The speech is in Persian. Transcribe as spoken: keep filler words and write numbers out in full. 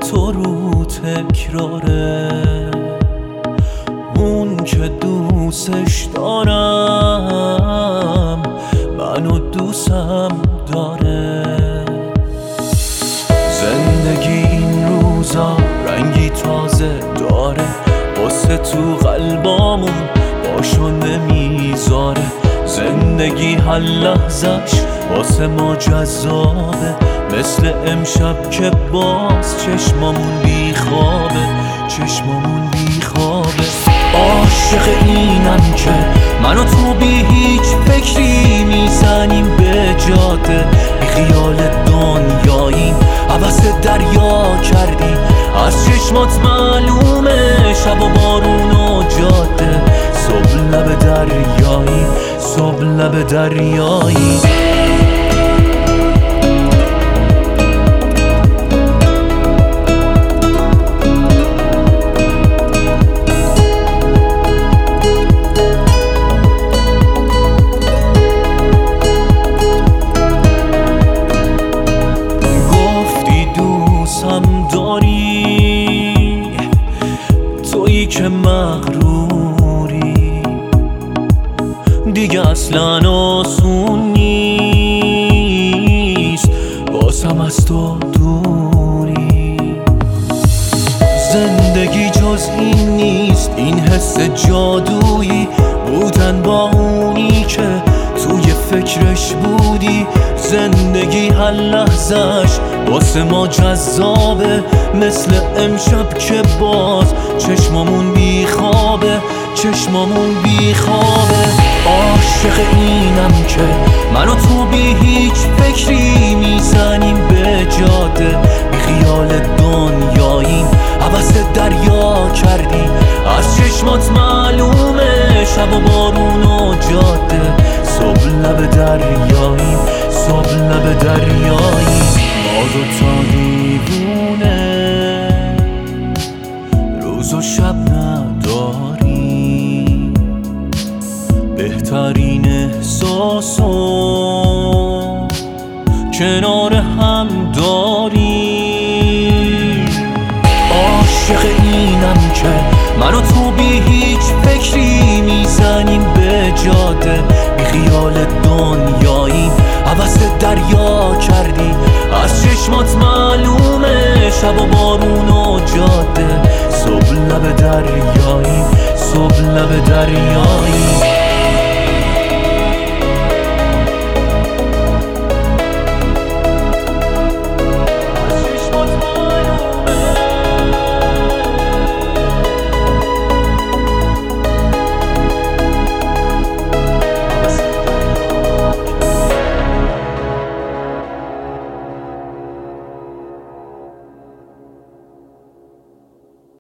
تو رو تکراره، اون که دوستش دارم منو دوستم داره. زندگی این روزا رنگی تازه داره، واسه تو قلبامون باشو نمیذاره. زندگی هر لحظش واسه ما جذابه، مثل امشب که باز چشمامون بیخوابه، چشمامون بیخوابه. عاشق اینم که من و تو بی هیچ فکری میزنیم به جاده، بی خیال دنیاییم، عوض دریا کردی از چشمات معلومه. شب و بارون و جاده، صبح لب دریایی، صبح لب دریایی. تویی که مغروری دیگه اصلا آسون نیست، بازم از تو دوری. زندگی جز این نیست، این حس جادویی بودن با اونی که توی فکرش بودی. زندگی هر لحظش واسه ما جذابه، مثل امشب که باز چشمامون بیخوابه، چشمامون بیخوابه. عاشق اینم که من و تو بی هیچ فکری میزنیم به جاده، بی خیال دنیاییم، عوض دریا کردی از چشمات معلومه. شب و بارون و جاده، صبح لب دریاییم، صبح لب دریایی. ما دوتا دیوونه روز و شب نداریم، بهترین احساسو کنار هم داریم. عاشق اینم که من و تو بی هیچ فکری میزنیم به جاده، بی خیال دنیاییم، عوض دریا کردی از چشمات معلومه. شب و بارون و جاده، صبح لب دریایی، صبح لب دریایی.